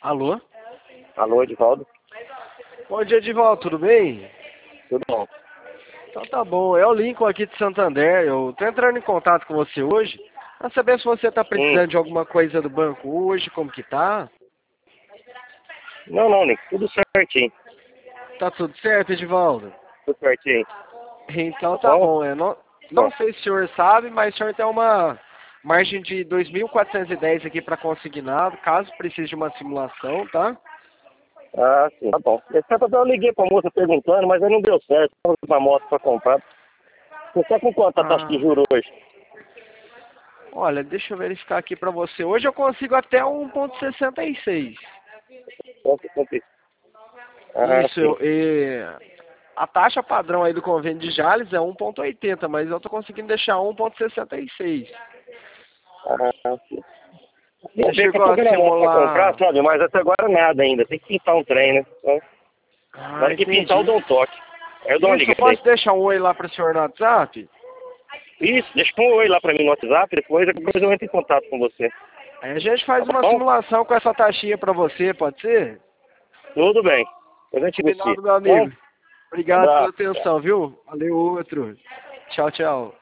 Alô? Alô, Edivaldo? Bom dia, Edivaldo, tudo bem? Tudo bom? Então tá bom, é o Lincoln aqui de Santander. Eu tô entrando em contato com você hoje pra saber se você tá Hum. precisando de alguma coisa do banco hoje, como que tá? Não, Nick, tudo certinho. Tá tudo certo, Edivaldo? Tudo certinho. Então tá Bom? bom, não Bom. sei se o senhor sabe, mas o senhor tem uma margem de 2.410 aqui para consignado, caso precise de uma simulação, tá? Ah, sim, tá bom. Eu liguei pra moça perguntando, mas aí não deu certo. Uma moto pra comprar. Você tá com quanto a taxa de Ah, juros hoje? olha, deixa eu verificar aqui para você. Hoje eu consigo até 1,66. Quanto, quanto? Ah, Isso, sim. a taxa padrão aí do convênio de Jales é 1,80, mas eu tô conseguindo deixar 1,66. Ah, sim. Você Vamos ver, chegou tô a vendo a moto pra comprar, simular... sabe? Mas até agora nada ainda. Tem que pintar um trem, né? Então, na Ah, hora que pintar eu entendi. dou um toque. Aí eu dou uma Isso, eu ligada aí. posso deixar um oi lá pro senhor no WhatsApp? Isso, deixa um oi lá pra mim no WhatsApp, depois eu entro em contato com você. Aí a gente faz Tá uma bom? simulação com essa taxinha pra você, pode ser? Tudo bem. Depois a gente negocia. Combinado, meu Tá bom? amigo. Obrigado pela Abraço. Tchau. atenção, viu? Valeu, outro. Tchau, tchau.